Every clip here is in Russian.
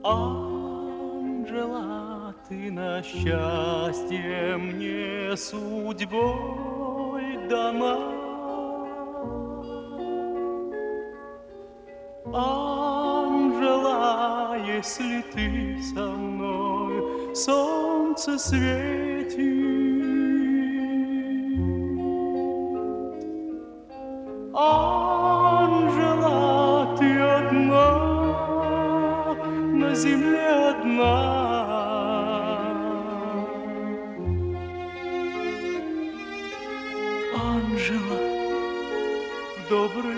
Анжела, ты на счастье мне судьбой дана. Анжела, если ты со мной, солнце светит. Анжела, ты одна, на земле одна. Анжела, в добрый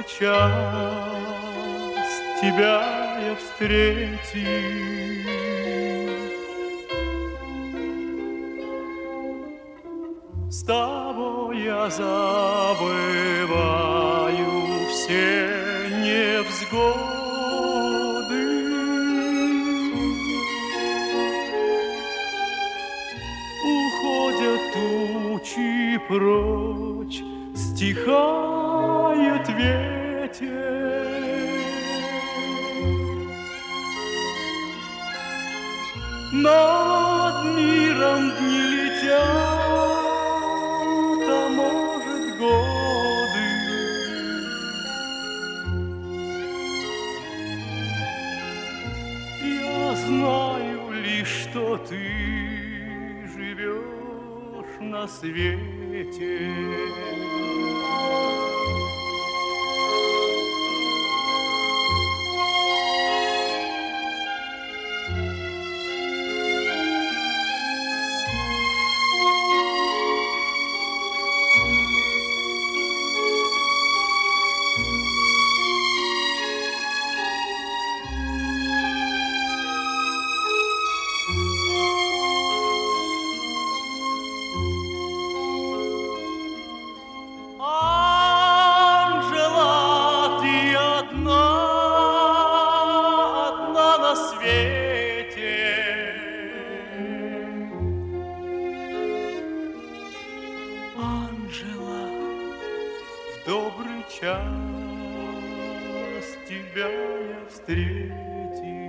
час тебя я встретил. С тобой я забываю все невзгоды. Уходят тучи прочь, стихает ветер. Над миром дни летят, а может годы. Я знаю лишь, что ты живешь на свете. Анжела, ты одна, одна на свете. Анжела, в добрый час тебя я встретил.